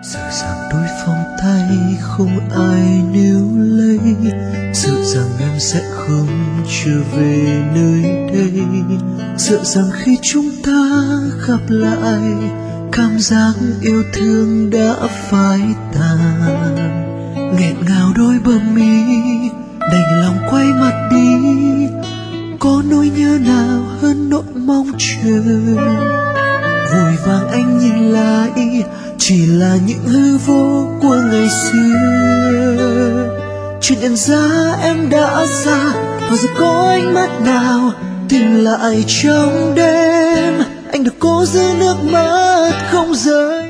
Sợ rằng đôi vòng tay không ai níu lấy, sợ rằng em sẽ không trở về nơi đây, sợ rằng khi chúng ta gặp lại, cảm giác yêu thương đã phai tàn. Nghẹn ngào đôi bờ mi, đành lòng quay mặt đi, có nỗi nhớ nào hơn nỗi mong chờ. Vội vàng anh nhìn lại, chỉ là những hư vô của ngày xưa. Chưa nhận ra em đã xa, và giờ có ánh mắt nào tìm lại trong đêm. Anh được cố giữ nước mắt không rơi.